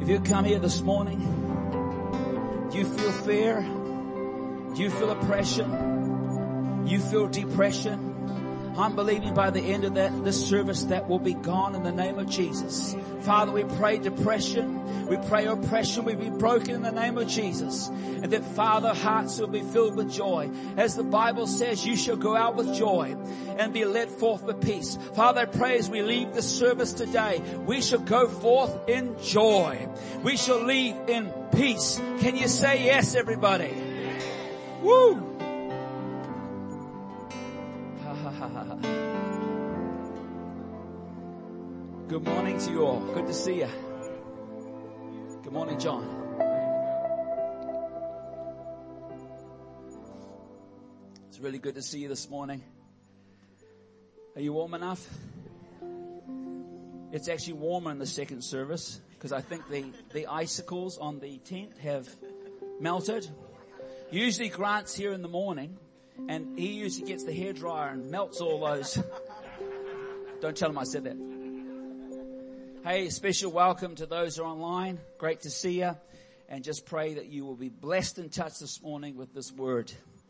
If you come here this morning, do you feel fear? Do you feel oppression? You feel depression? I'm believing by the end of this service that will be gone in the name of Jesus. Father, we pray depression, we pray oppression will be broken in the name of Jesus. And that, Father, hearts will be filled with joy. As the Bible says, you shall go out with joy and be led forth with peace. Father, I pray as we leave this service today, we shall go forth in joy. We shall leave in peace. Can you say yes, everybody? Woo! Good morning to you all. Good to see you. Good morning, John. It's really good to see you this morning. Are you warm enough? It's actually warmer in the second service because I think the icicles on the tent have melted. Usually Grant's here in the morning and he usually gets the hairdryer and melts all those. Don't tell him I said that. Hey, special welcome to those who are online. Great to see you. And just pray that you will be blessed and touched this morning with this word.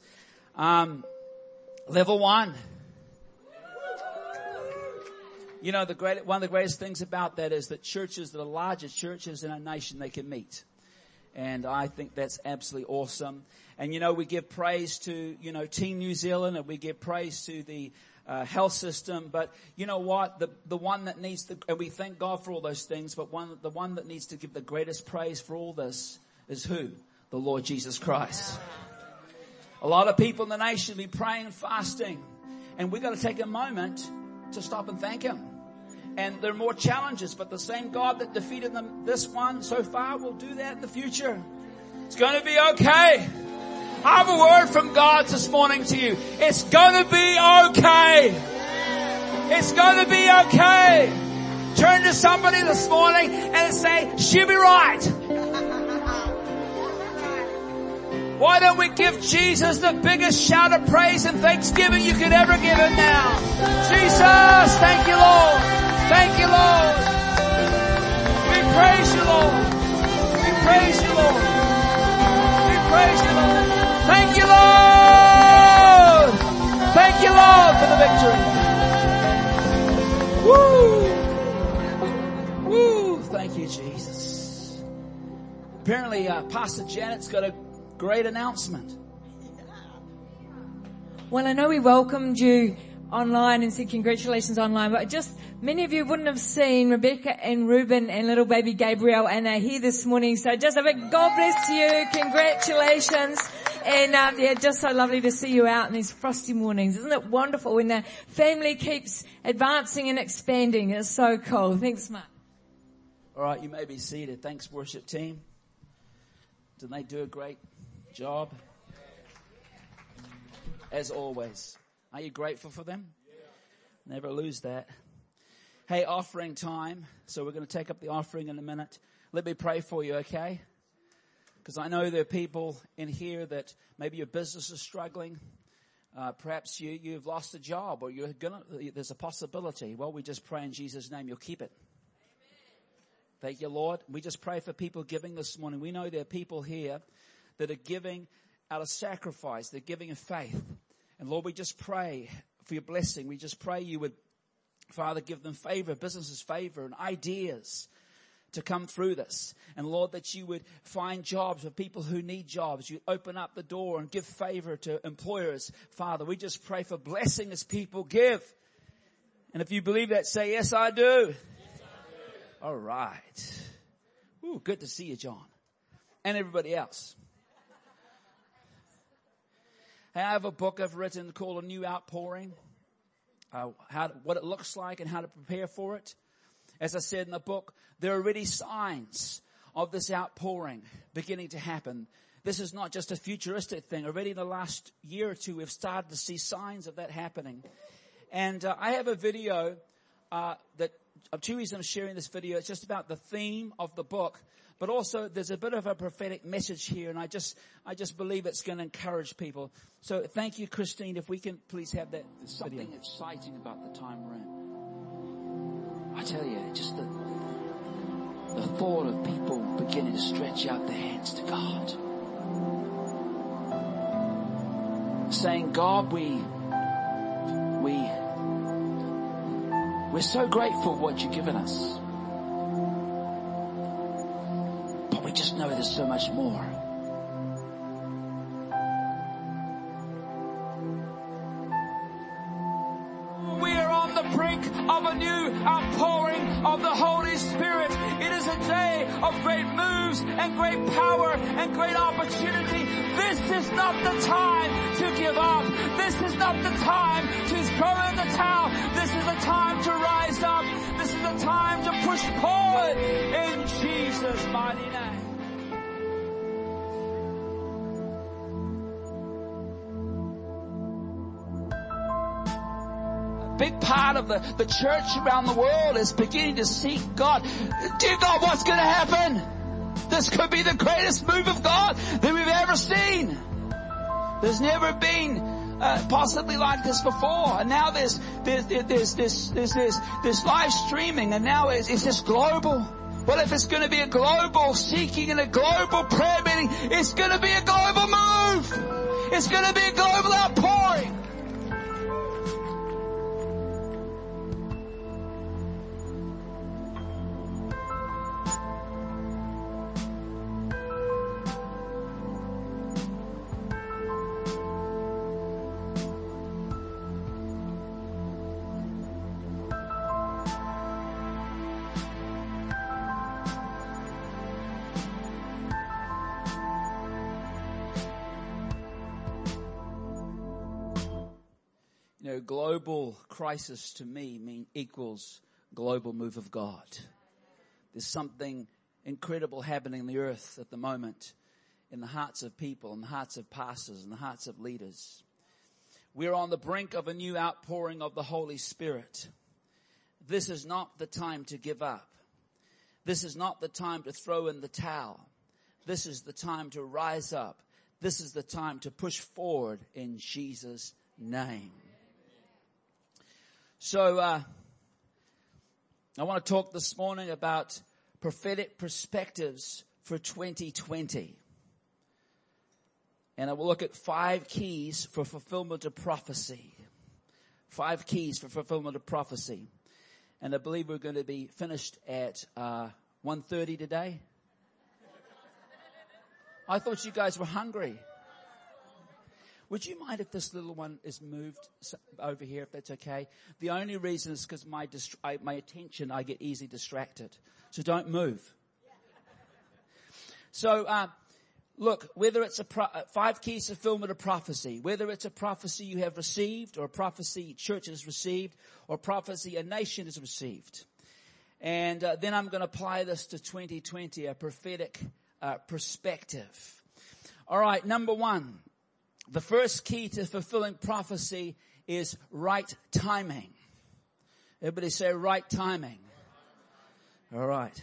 Level 1. You know, one of the greatest things about that is that churches, the largest churches in our nation, they can meet. And I think that's absolutely awesome. And, you know, we give praise to, Team New Zealand, and we give praise to the health system. But you know what? The one that needs to, and we thank God for all those things, but the one that needs to give the greatest praise for all this is who? The Lord Jesus Christ. A lot of people in the nation be praying and fasting. And we've got to take a moment to stop and thank Him. And there are more challenges, but the same God that defeated them this one so far will do that in the future. It's going to be okay. I have a word from God this morning to you. It's going to be okay. It's going to be okay. Turn to somebody this morning and say, she'll be right. Why don't we give Jesus the biggest shout of praise and thanksgiving you could ever give Him now? Jesus, thank you, Lord. Thank you, Lord. We praise you, Lord. We praise you, Lord. We praise you, Lord. Thank you, Lord. Thank you, Lord, for the victory. Woo. Woo. Thank you, Jesus. Apparently, Pastor Janet's got a great announcement. Well, I know we welcomed you online and said congratulations online, but just many of you wouldn't have seen Rebecca and Ruben and little baby Gabriel, and they're here this morning. So just a big God bless you. Congratulations. And just so lovely to see you out in these frosty mornings. Isn't it wonderful when the family keeps advancing and expanding? It's so cool. Thanks, Mark. All right, you may be seated. Thanks, worship team. Did they do a great job? As always. Are you grateful for them? Never lose that. Hey, offering time. So we're going to take up the offering in a minute. Let me pray for you, okay? Because I know there are people in here that maybe your business is struggling. Perhaps you've lost a job, or there's a possibility. Well, we just pray in Jesus' name you'll keep it. Amen. Thank you, Lord. We just pray for people giving this morning. We know there are people here that are giving out of sacrifice. They're giving in faith. And Lord, we just pray for your blessing. We just pray you would, Father, give them favor, businesses favor, and ideas to come through this. And Lord, that you would find jobs for people who need jobs. You open up the door and give favor to employers. Father, we just pray for blessing as people give. And if you believe that, say, yes, I do. Yes, I do. All right. Ooh, good to see you, John. And everybody else. Hey, I have a book I've written called A New Outpouring. What it looks like and how to prepare for it. As I said in the book, there are already signs of this outpouring beginning to happen. This is not just a futuristic thing. Already in the last year or two, we've started to see signs of that happening. And I have a video that, two reasons I'm sharing this video. It's just about the theme of the book. But also there's a bit of a prophetic message here, and I just believe it's going to encourage people. So thank you, Christine. If we can please have that. There's something exciting about the time we're in. I tell you, just the thought of people beginning to stretch out their hands to God. Saying, God, we're so grateful for what you've given us. But we just know there's so much more. We are on the brink of a new outpouring of the Holy Spirit. It is a day of great moves and great power and great opportunity. This is not the time to give up. This is not the time to throw in the towel. This is the time to rise up. This is the time to push forward in Jesus' mighty name. Big part of the church around the world is beginning to seek God. Dear God, what's going to happen? This could be the greatest move of God that we've ever seen. There's never been possibly like this before. And now there's live streaming, and now it's just global. What if it's going to be a global seeking and a global prayer meeting? It's going to be a global move. It's going to be a global outpouring. Global crisis to me equals global move of God. There's something incredible happening in the earth at the moment, in the hearts of people, in the hearts of pastors, in the hearts of leaders. We're on the brink of a new outpouring of the Holy Spirit. This is not the time to give up. This is not the time to throw in the towel. This is the time to rise up. This is the time to push forward in Jesus' name. So, I want to talk this morning about prophetic perspectives for 2020. And I will look at 5 keys for fulfillment of prophecy. 5 keys for fulfillment of prophecy. And I believe we're going to be finished at 1:30 today. I thought you guys were hungry. Would you mind if this little one is moved over here, if that's okay? The only reason is because my attention, I get easily distracted. So don't move. So, look, whether it's 5 keys to fulfillment of prophecy, whether it's a prophecy you have received, or a prophecy church has received, or prophecy a nation has received. And then I'm going to apply this to 2020, a prophetic perspective. All right, number 1. The first key to fulfilling prophecy is right timing. Everybody say right timing. All right.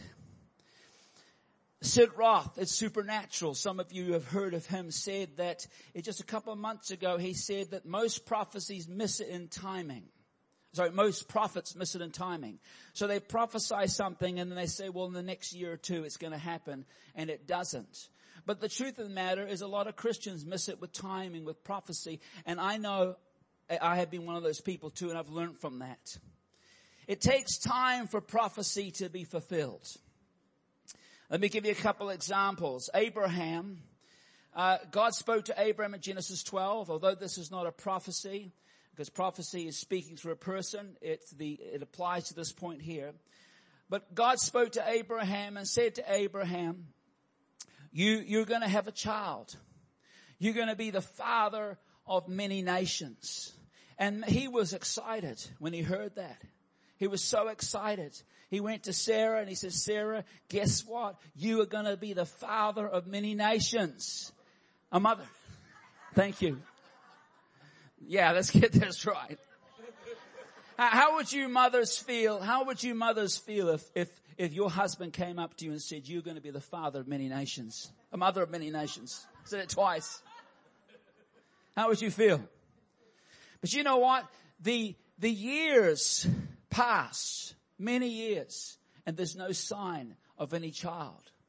Sid Roth, it's supernatural. Some of you have heard of him, said that just a couple of months ago, he said that most prophecies miss it in timing. Most prophets miss it in timing. So they prophesy something and then they say, well, in the next year or 2 it's going to happen, and it doesn't. But the truth of the matter is a lot of Christians miss it with timing, with prophecy. And I know I have been one of those people too, and I've learned from that. It takes time for prophecy to be fulfilled. Let me give you a couple examples. Abraham, God spoke to Abraham in Genesis 12, although this is not a prophecy, because prophecy is speaking through a person. It applies to this point here. But God spoke to Abraham and said to Abraham, You're going to have a child. You're going to be the father of many nations. And he was excited when he heard that. He was so excited. He went to Sarah and he said, Sarah, guess what? You are going to be the father of many nations. A mother. Thank you. Yeah, let's get this right. How would you mothers feel? How would you mothers feel if your husband came up to you and said, you're going to be the father of many nations, a mother of many nations? Said it twice. How would you feel? But you know what? The years pass, many years, and there's no sign of any child.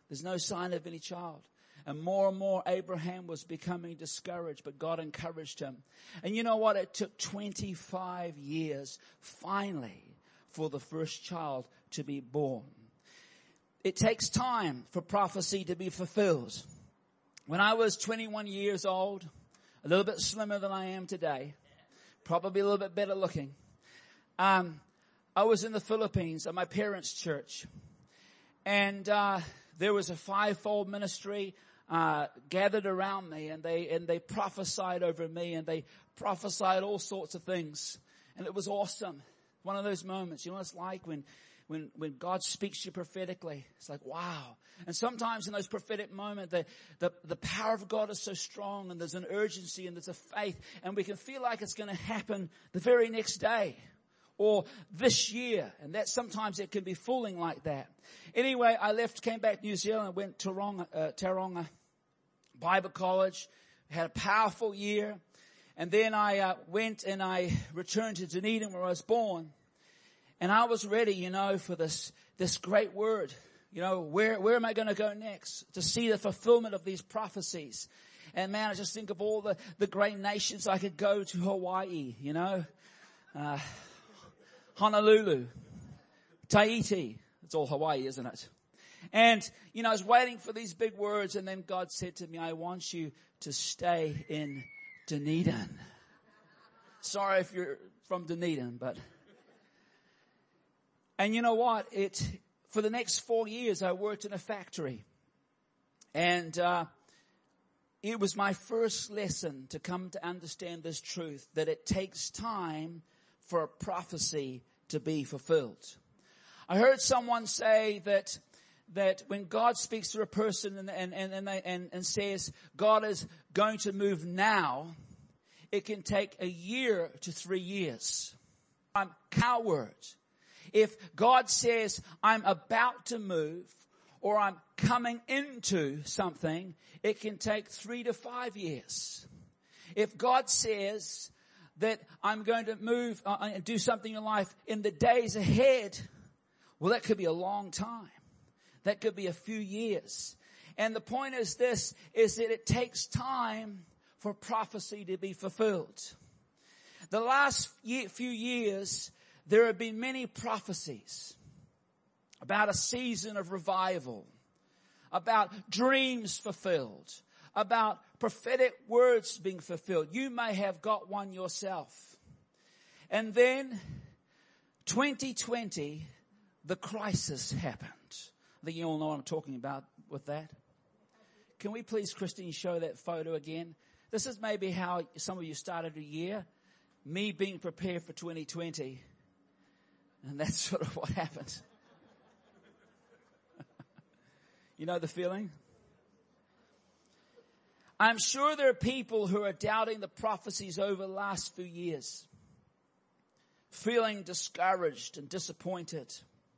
There's no sign of any child. And more Abraham was becoming discouraged, but God encouraged him. And you know what? It took 25 years finally for the first child to be born. It takes time for prophecy to be fulfilled. When I was 21 years old, a little bit slimmer than I am today, probably a little bit better looking, I was in the Philippines at my parents' church. And there was a fivefold ministry gathered around me, and they prophesied over me, and they prophesied all sorts of things. And it was awesome. One of those moments, you know what it's like when God speaks to you prophetically. It's like, wow. And sometimes in those prophetic moments, the power of God is so strong, and there's an urgency and there's a faith, and we can feel like it's going to happen the very next day or this year. And that sometimes it can be fooling like that. Anyway, I came back to New Zealand, went to Tauranga Bible College, had a powerful year. And then I went and I returned to Dunedin where I was born. And I was ready, for this great word. Where am I going to go next? To see the fulfillment of these prophecies. And man, I just think of all the great nations I could go to. Hawaii, Honolulu, Tahiti. It's all Hawaii, isn't it? And, I was waiting for these big words, and then God said to me, I want you to stay in Dunedin. Sorry if you're from Dunedin, but... And you know what? For the next 4 years, I worked in a factory. And it was my first lesson to come to understand this truth, that it takes time for a prophecy to be fulfilled. I heard someone say that when God speaks to a person and says God is going to move now, it can take a year to 3 years. I'm coward. If God says I'm about to move or I'm coming into something, it can take 3 to 5 years. If God says that I'm going to move and do something in life in the days ahead, well, that could be a long time. That could be a few years. And the point is this, is that it takes time for prophecy to be fulfilled. The last few years, there have been many prophecies about a season of revival, about dreams fulfilled, about prophetic words being fulfilled. You may have got one yourself. And then 2020, the crisis happened. I think you all know what I'm talking about with that. Can we please, Christine, show that photo again? This is maybe how some of you started a year. Me being prepared for 2020. And that's sort of what happened. You know the feeling? I'm sure there are people who are doubting the prophecies over the last few years, feeling discouraged and disappointed.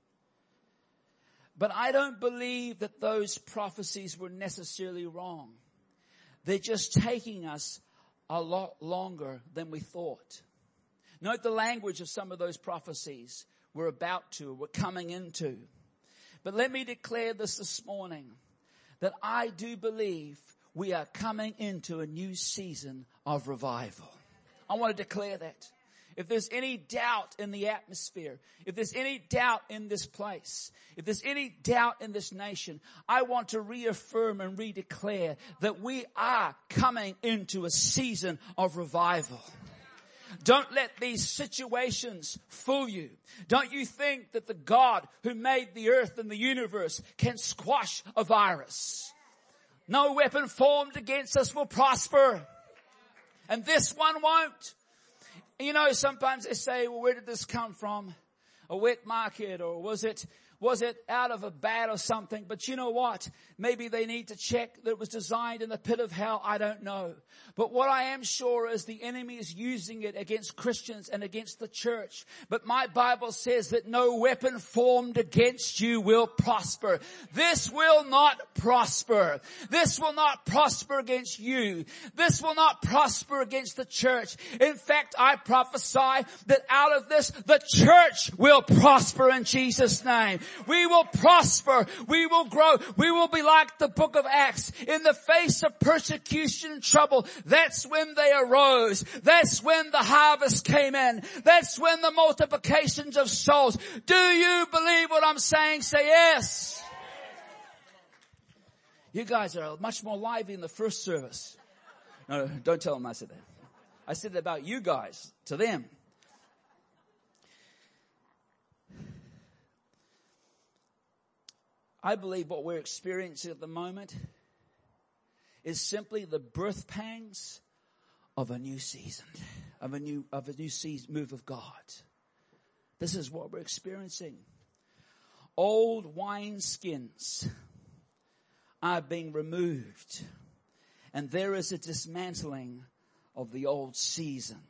But I don't believe that those prophecies were necessarily wrong. They're just taking us a lot longer than we thought. Note the language of some of those prophecies we're coming into. But let me declare this morning, that I do believe we are coming into a new season of revival. I want to declare that. If there's any doubt in the atmosphere, if there's any doubt in this place, if there's any doubt in this nation, I want to reaffirm and redeclare that we are coming into a season of revival. Don't let these situations fool you. Don't you think that the God who made the earth and the universe can squash a virus? No weapon formed against us will prosper. And this one won't. Sometimes they say, well, where did this come from? A wet market, or was it out of a bat or something? But you know what? Maybe they need to check that it was designed in the pit of hell. I don't know. But what I am sure is the enemy is using it against Christians and against the church. But my Bible says that no weapon formed against you will prosper. This will not prosper. This will not prosper against you. This will not prosper against the church. In fact, I prophesy that out of this, the church will prosper in Jesus' name. We will prosper. We will grow. We will be like the book of Acts. In the face of persecution and trouble, that's when they arose. That's when the harvest came in. That's when the multiplications of souls. Do you believe what I'm saying? Say yes. You guys are much more lively in the first service. No, don't tell them I said that. I said it about you guys to them. I believe what we're experiencing at the moment is simply the birth pangs of a new season, of a new season, move of God. This is what we're experiencing. Old wineskins are being removed, and there is a dismantling of the old season.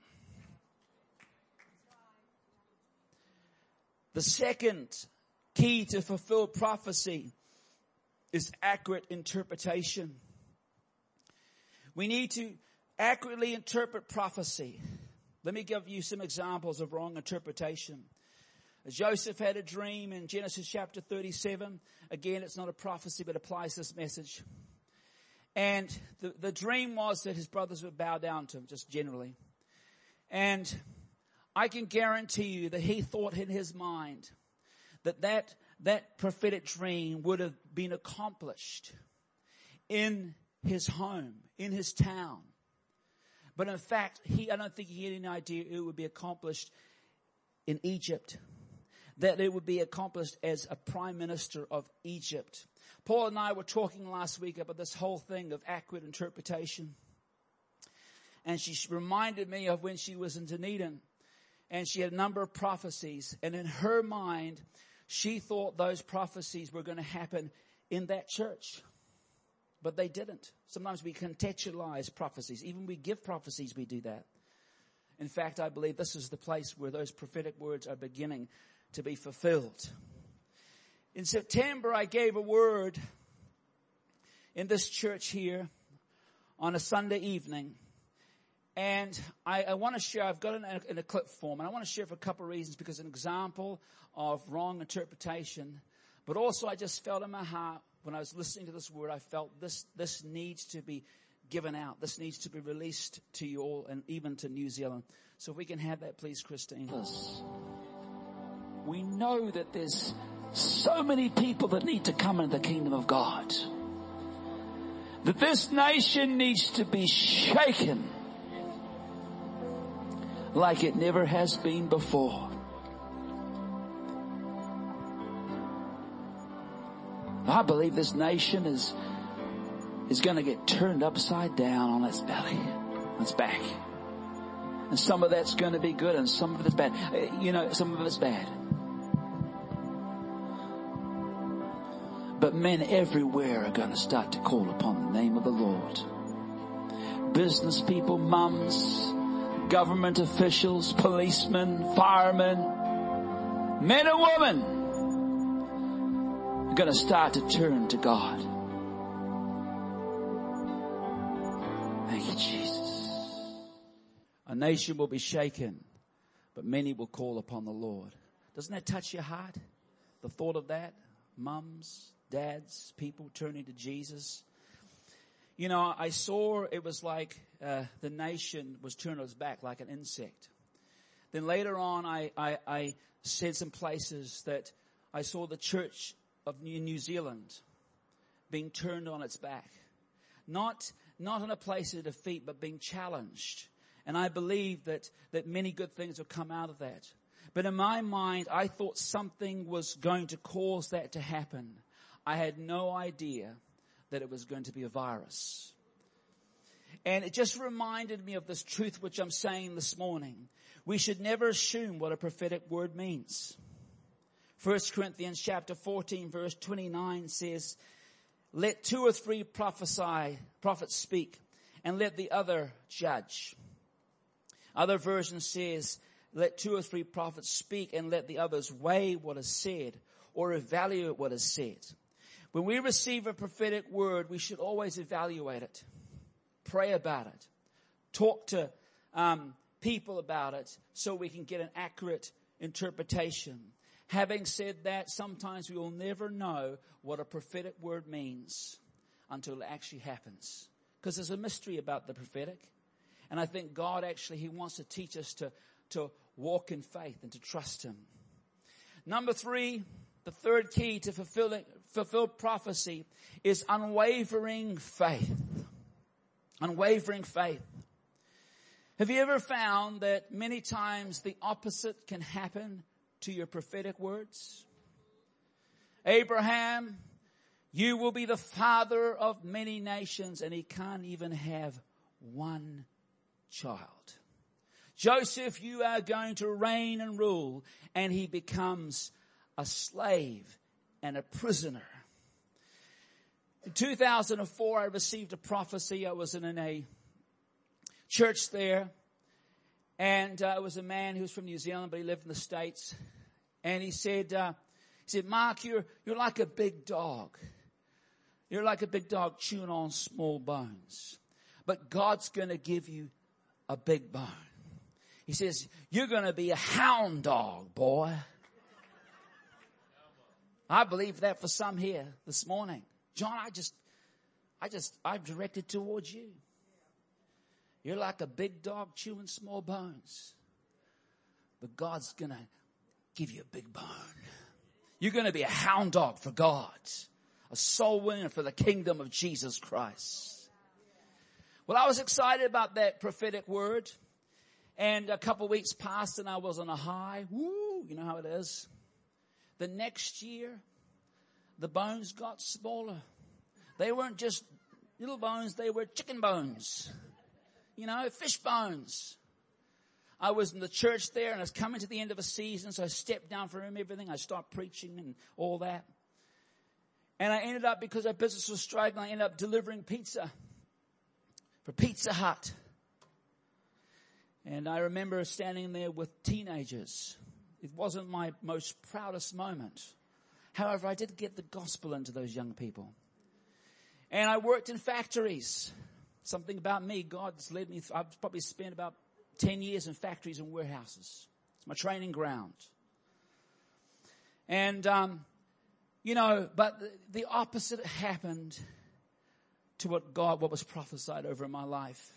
The second key to fulfilled prophecy is accurate interpretation. We need to accurately interpret prophecy. Let me give you some examples of wrong interpretation. Joseph had a dream in Genesis chapter 37. Again, it's not a prophecy, but applies this message. And the dream was that his brothers would bow down to him, just generally. And I can guarantee you that he thought in his mind that prophetic dream would have been accomplished in his home, in his town. But in fact, I don't think he had any idea it would be accomplished in Egypt. That it would be accomplished as a prime minister of Egypt. Paul and I were talking last week about this whole thing of accurate interpretation. And she reminded me of when she was in Dunedin. And she had a number of prophecies. And in her mind, she thought those prophecies were going to happen in that church. But they didn't. Sometimes we contextualize prophecies. Even we give prophecies, we do that. In fact, I believe this is the place where those prophetic words are beginning to be fulfilled. In September, I gave a word in this church here on a Sunday evening. And I want to share, I've got it in a clip form, and I want to share for a couple of reasons, because an example of wrong interpretation. But also I just felt in my heart, when I was listening to this word, I felt this needs to be given out. This needs to be released to you all, and even to New Zealand. So if we can have that, please, Christine. We know that there's so many people that need to come into the kingdom of God. That this nation needs to be shaken like it never has been before. I believe this nation is going to get turned upside down on its belly, on its back. And some of that's going to be good and some of it's bad. Some of it's bad. But men everywhere are going to start to call upon the name of the Lord. Business people, mums, government officials, policemen, firemen, men and women are going to start to turn to God. Thank you, Jesus. A nation will be shaken, but many will call upon the Lord. Doesn't that touch your heart? The thought of that? Mums, dads, people turning to Jesus. I saw it was like the nation was turned on its back like an insect. Then later on, I said some places that I saw the church of New Zealand being turned on its back. Not in a place of defeat, but being challenged. And I believe that many good things will come out of that. But in my mind, I thought something was going to cause that to happen. I had no idea that it was going to be a virus. And it just reminded me of this truth which I'm saying this morning. We should never assume what a prophetic word means. 1 Corinthians chapter 14 verse 29 says, let 2 or 3 prophets speak, and let the other judge. Other version says, let 2 or 3 prophets speak, and let the others weigh what is said, or evaluate what is said. When we receive a prophetic word, we should always evaluate it. Pray about it. Talk to people about it so we can get an accurate interpretation. Having said that, sometimes we will never know what a prophetic word means until it actually happens. Because there's a mystery about the prophetic. And I think God actually, He wants to teach us to walk in faith and to trust Him. Number 3, the third key to fulfill prophecy is unwavering faith. Unwavering faith. Have you ever found that many times the opposite can happen to your prophetic words? Abraham, you will be the father of many nations, and he can't even have one child. Joseph, you are going to reign and rule, and he becomes a slave and a prisoner. In 2004, I received a prophecy. I was in a church there, and it was a man who was from New Zealand, but he lived in the States. And he said, Mark, you're like a big dog. You're like a big dog chewing on small bones. But God's going to give you a big bone. He says, you're going to be a hound dog, boy. I believe that for some here this morning. John, I'm directed towards you. You're like a big dog chewing small bones. But God's going to give you a big bone. You're going to be a hound dog for God. A soul winner for the kingdom of Jesus Christ. Well, I was excited about that prophetic word. And a couple of weeks passed and I was on a high. Woo, you know how it is. The next year, the bones got smaller. They weren't just little bones, they were chicken bones. You know, fish bones. I was in the church there and I was coming to the end of a season, so I stepped down from everything. I stopped preaching and all that. And I ended up, because our business was struggling, I ended up delivering pizza for Pizza Hut. And I remember standing there with teenagers. It wasn't my most proudest moment. However, I did get the gospel into those young people. And I worked in factories. Something about me, God's led me. I've probably spent about 10 years in factories and warehouses. It's my training ground. And, but the opposite happened to what was prophesied over my life.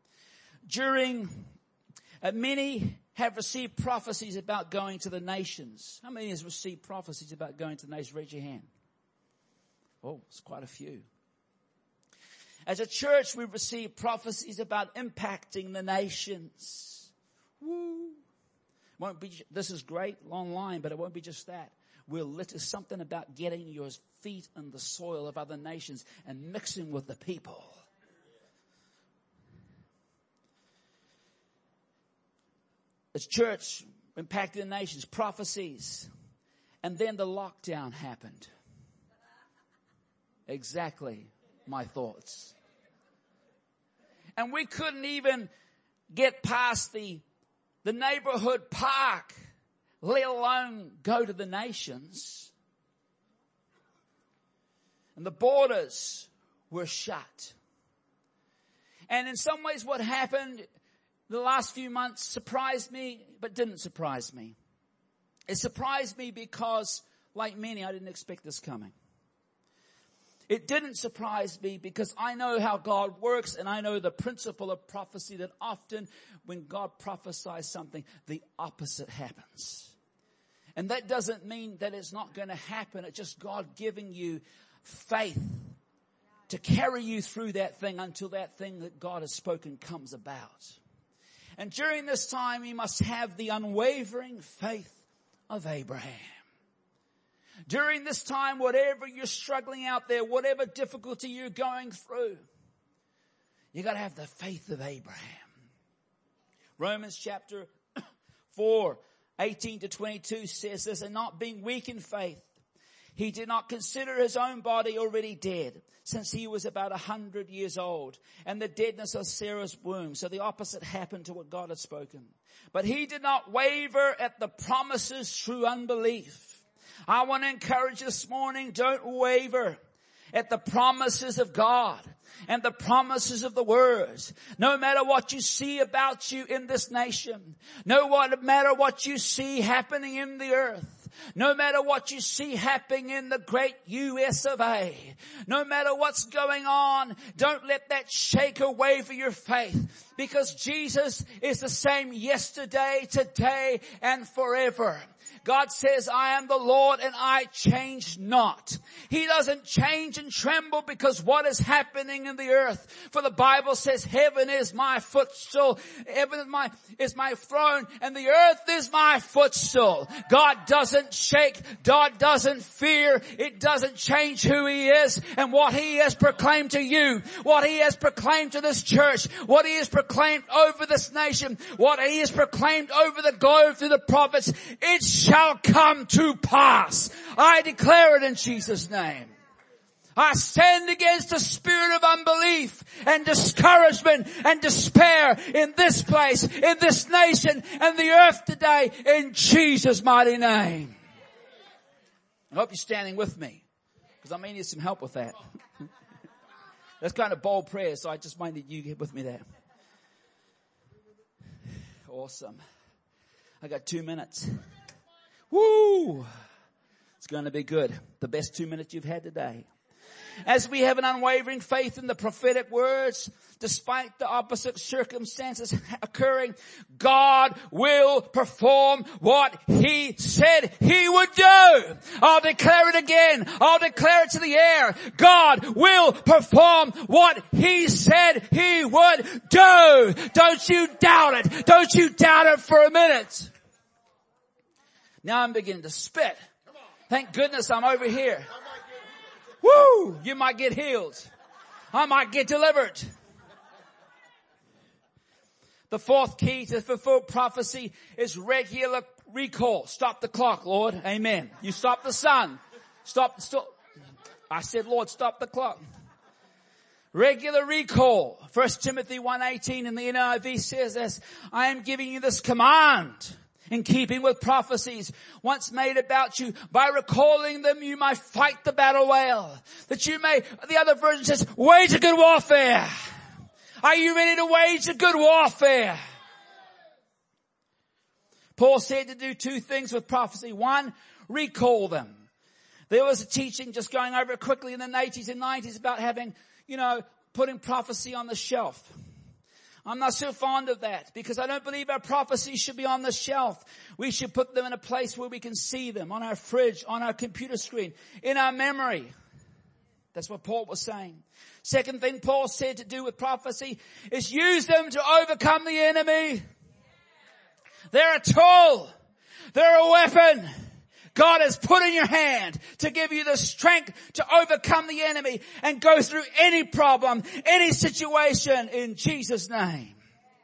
Many have received prophecies about going to the nations. How many has received prophecies about going to the nations? Raise your hand. Oh, it's quite a few. As a church, we've received prophecies about impacting the nations. Woo. This is great, long line, but it won't be just that. There's something about getting your feet in the soil of other nations and mixing with the people. As church, impacting the nations, prophecies. And then the lockdown happened. Exactly my thoughts. And we couldn't even get past the neighborhood park, let alone go to the nations. And the borders were shut. And in some ways what happened the last few months surprised me, but didn't surprise me. It surprised me because, like many, I didn't expect this coming. It didn't surprise me because I know how God works, and I know the principle of prophecy, that often when God prophesies something, the opposite happens. And that doesn't mean that it's not going to happen. It's just God giving you faith to carry you through that thing until that thing that God has spoken comes about. And during this time, you must have the unwavering faith of Abraham. During this time, whatever you're struggling out there, whatever difficulty you're going through, you got to have the faith of Abraham. Romans chapter 4, 18 to 22 says this, and not being weak in faith, he did not consider his own body already dead, since he was about 100 years old, and the deadness of Sarah's womb. So the opposite happened to what God had spoken. But he did not waver at the promises through unbelief. I want to encourage this morning, don't waver at the promises of God and the promises of the Word. No matter what you see about you in this nation, no matter what you see happening in the earth, No matter what you see happening in the great US of A, no matter what's going on, don't let that shake away for your faith, because Jesus is the same yesterday, today, and forever. God says, I am the Lord and I change not. He doesn't change and tremble because what is happening in the earth. For the Bible says, heaven is my footstool, heaven is my throne, and the earth is my footstool. God doesn't shake. God doesn't fear. It doesn't change who He is and what He has proclaimed to you, what He has proclaimed to this church, what He has proclaimed over this nation, what He has proclaimed over the globe through the prophets. It shall come to pass. I declare it in Jesus' name. I stand against the spirit of unbelief and discouragement and despair in this place, in this nation and the earth today, in Jesus' mighty name. I hope you're standing with me, because I may need some help with that. That's kind of bold prayer, so I just might need you to get with me there. Awesome. I got 2 minutes. Woo! It's going to be good. The best 2 minutes you've had today. As we have an unwavering faith in the prophetic words, despite the opposite circumstances occurring, God will perform what He said He would do. I'll declare it again. I'll declare it to the air. God will perform what He said He would do. Don't you doubt it. Don't you doubt it for a minute. Now I'm beginning to spit. Thank goodness I'm over here. Woo! You might get healed. I might get delivered. The fourth key to fulfill prophecy is regular recall. Stop the clock, Lord. Amen. You stop the sun. Stop. I said, Lord, stop the clock. Regular recall. 1 Timothy 1:18 in the NIV says this, I am giving you this command in keeping with prophecies once made about you. By recalling them, you may fight the battle well. That you may, the other version says, wage a good warfare. Are you ready to wage a good warfare? Paul said to do two things with prophecy. One, recall them. There was a teaching, just going over it quickly, in the 80s and 90s about having, putting prophecy on the shelf. I'm not so fond of that, because I don't believe our prophecies should be on the shelf. We should put them in a place where we can see them, on our fridge, on our computer screen, in our memory. That's what Paul was saying. Second thing Paul said to do with prophecy is use them to overcome the enemy. They're a tool. They're a weapon God has put in your hand to give you the strength to overcome the enemy and go through any problem, any situation, in Jesus' name.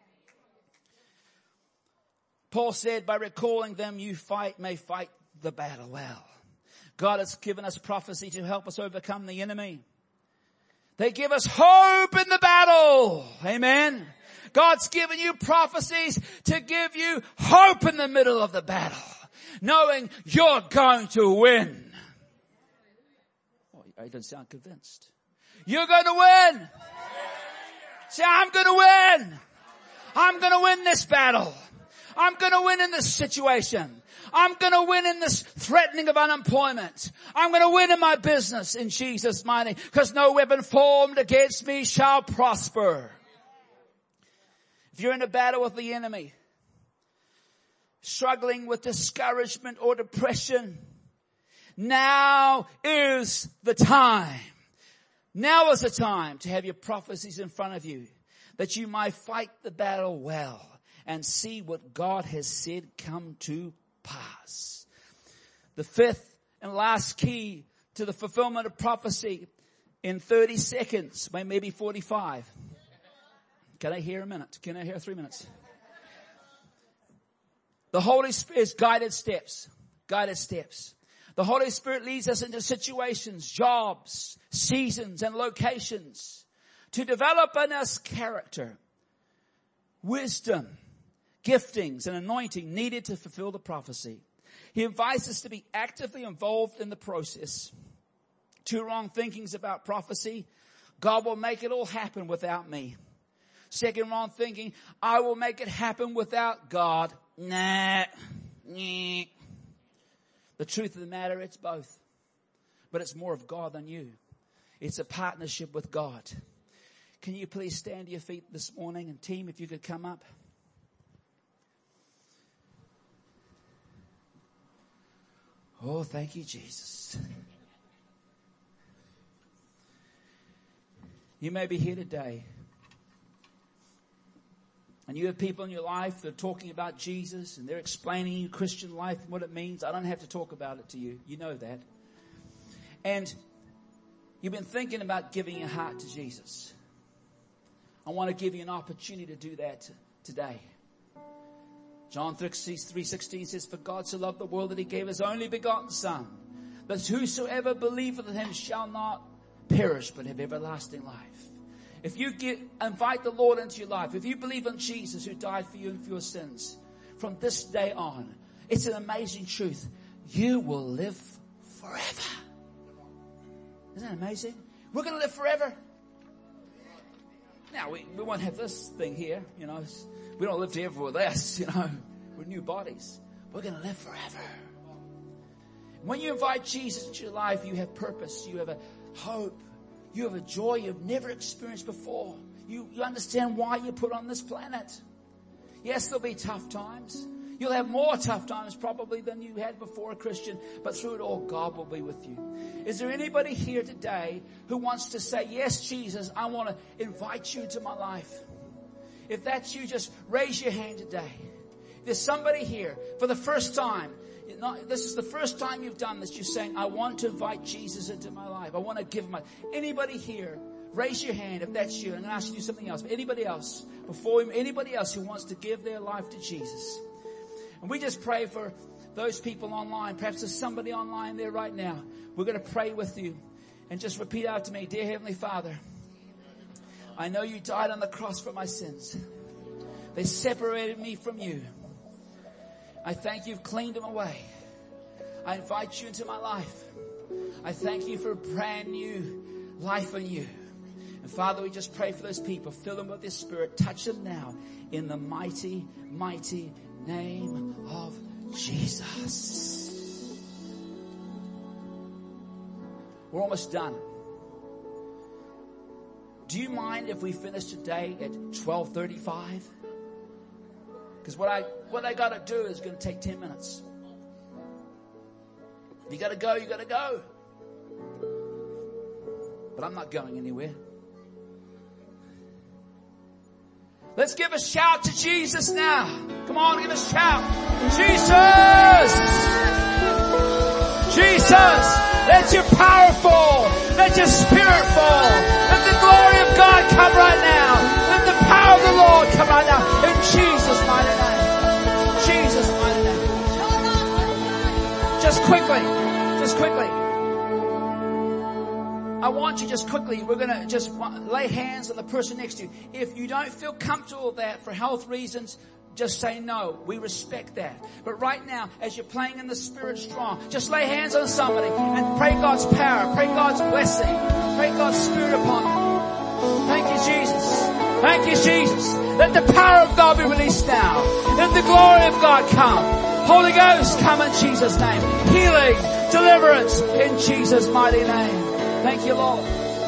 Paul said, by recalling them, you may fight the battle well. God has given us prophecy to help us overcome the enemy. They give us hope in the battle. Amen. God's given you prophecies to give you hope in the middle of the battle, knowing you're going to win. Oh, I don't sound convinced. You're going to win. Say, I'm going to win. I'm going to win this battle. I'm going to win in this situation. I'm going to win in this threatening of unemployment. I'm going to win in my business in Jesus' mighty name, because no weapon formed against me shall prosper. If you're in a battle with the enemy, struggling with discouragement or depression, now is the time. Now is the time to have your prophecies in front of you, that you might fight the battle well and see what God has said come to pass. The fifth and last key to the fulfillment of prophecy, in 30 seconds, maybe 45. Can I hear a minute? Can I hear 3 minutes? The Holy Spirit's guided steps. Guided steps. The Holy Spirit leads us into situations, jobs, seasons, and locations to develop in us character, wisdom, giftings, and anointing needed to fulfill the prophecy. He invites us to be actively involved in the process. Two wrong thinkings about prophecy: God will make it all happen without me. Second wrong thinking: I will make it happen without God. Nah. The truth of the matter, it's both. But it's more of God than you. It's a partnership with God. Can you please stand to your feet this morning? And team, if you could come up. Oh, thank you, Jesus. You may be here today, and you have people in your life that are talking about Jesus, and they're explaining you Christian life and what it means. I don't have to talk about it to you. You know that. And you've been thinking about giving your heart to Jesus. I want to give you an opportunity to do that today. John 3:16 says, "For God so loved the world that he gave his only begotten Son, that whosoever believeth in him shall not perish but have everlasting life." If you invite the Lord into your life, if you believe in Jesus who died for you and for your sins, from this day on, it's an amazing truth. You will live forever. Isn't that amazing? We're going to live forever. Now, we won't have this thing here, you know. We don't live forever with us, you know. We're new bodies. We're going to live forever. When you invite Jesus into your life, you have purpose. You have a hope. You have a joy you've never experienced before. You understand why you're put on this planet. Yes, there'll be tough times. You'll have more tough times probably than you had before a Christian. But through it all, God will be with you. Is there anybody here today who wants to say, "Yes, Jesus, I want to invite you into my life"? If that's you, just raise your hand today. If there's somebody here for the first time, this is the first time you've done this, you're saying, "I want to invite Jesus into my life. I want to give him Anybody here, raise your hand if that's you. I'm going to ask you to do something else. But anybody else, anybody else who wants to give their life to Jesus. And we just pray for those people online. Perhaps there's somebody online there right now. We're going to pray with you. And just repeat out to me, "Dear Heavenly Father, I know you died on the cross for my sins. They separated me from you. I thank you've cleaned them away. I invite you into my life. I thank you for a brand new life in you." And Father, we just pray for those people. Fill them with your Spirit. Touch them now in the mighty, mighty name of Jesus. We're almost done. Do you mind if we finish today at 12:35? Because what I got to do is going to take 10 minutes. You got to go, you got to go. But I'm not going anywhere. Let's give a shout to Jesus now. Come on, give a shout. Jesus! Jesus! Let your power fall. Let your spirit fall. Let the glory of God come right now. Let the power of the Lord come right now. In Jesus' mighty name. Jesus' mighty name. Just quickly. I want you just quickly, we're going to just lay hands on the person next to you. If you don't feel comfortable with that for health reasons, just say no. We respect that. But right now, as you're playing in the Spirit strong, just lay hands on somebody and pray God's power, pray God's blessing, pray God's Spirit upon them. Thank you, Jesus. Thank you, Jesus. Let the power of God be released now. Let the glory of God come. Holy Ghost, come in Jesus' name. Healing, deliverance in Jesus' mighty name. Thank you, Lord.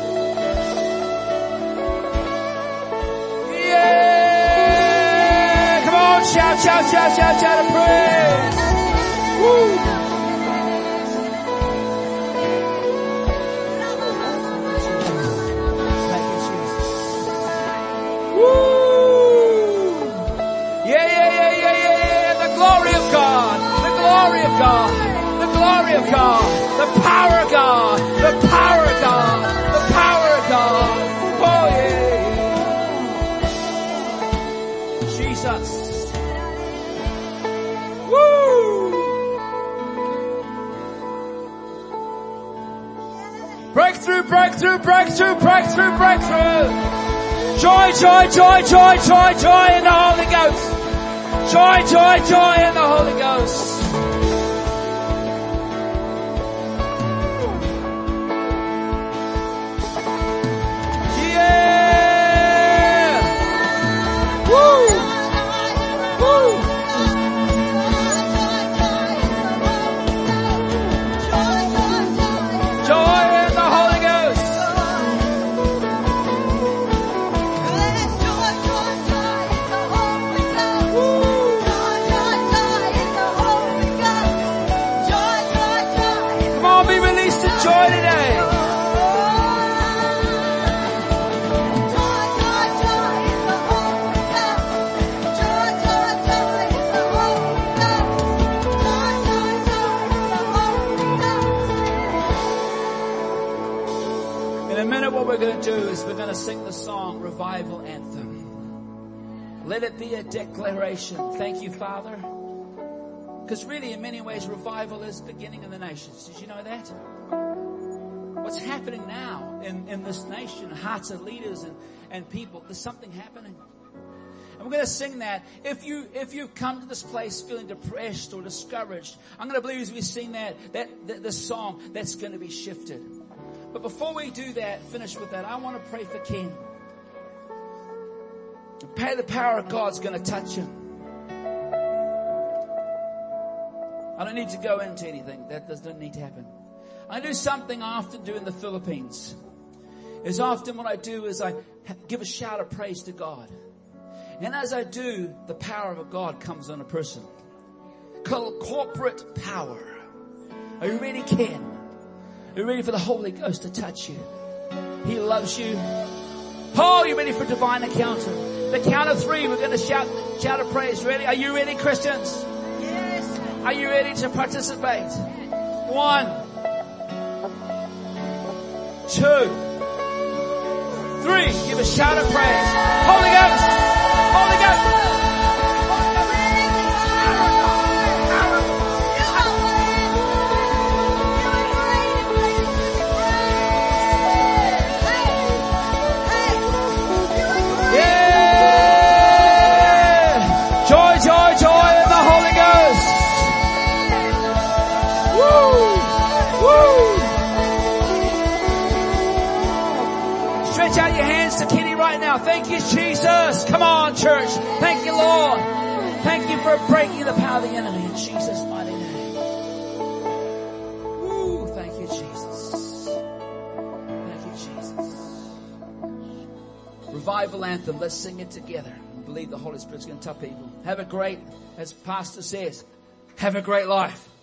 Yeah! Come on, shout, and praise. Woo! Thank you, Jesus. Woo! Yeah. The glory of God. The glory of God. The glory of God. The power of God. The power of God. The power of God. Oh yeah. Jesus. Woo! Breakthrough. Joy in the Holy Ghost. Joy in the Holy Ghost. In a minute, what we're going to do is we're going to sing the song, Revival Anthem. Let it be a declaration. Thank you, Father. Because really, in many ways, revival is beginning in the nations. Did you know that? What's happening now in this nation, hearts of leaders and people, there's something happening. And we're going to sing that. If you've come to this place feeling depressed or discouraged, I'm going to believe as we sing that the song, that's going to be shifted. But before we do that, finish with that, I want to pray for Ken. The power of God's going to touch him. I don't need to go into anything. That doesn't need to happen. I do something I often do in the Philippines. Is often what I do is I give a shout of praise to God. And as I do, the power of God comes on a person. Called corporate power. Are you ready, Ken? Are you ready for the Holy Ghost to touch you? He loves you. Oh, you ready for divine encounter? The count of 3, we're going to shout of praise. Ready? Are you ready, Christians? Yes. Are you ready to participate? 1, 2, 3. Give a shout of praise. Holy Ghost! Holy Ghost! Out your hands to Kenny right now. Thank you, Jesus. Come on, church. Thank you, Lord. Thank you for breaking the power of the enemy in Jesus' mighty name. Woo, thank you, Jesus. Thank you, Jesus. Revival anthem. Let's sing it together. I believe the Holy Spirit's going to touch people. Have a great, as Pastor says, have a great life.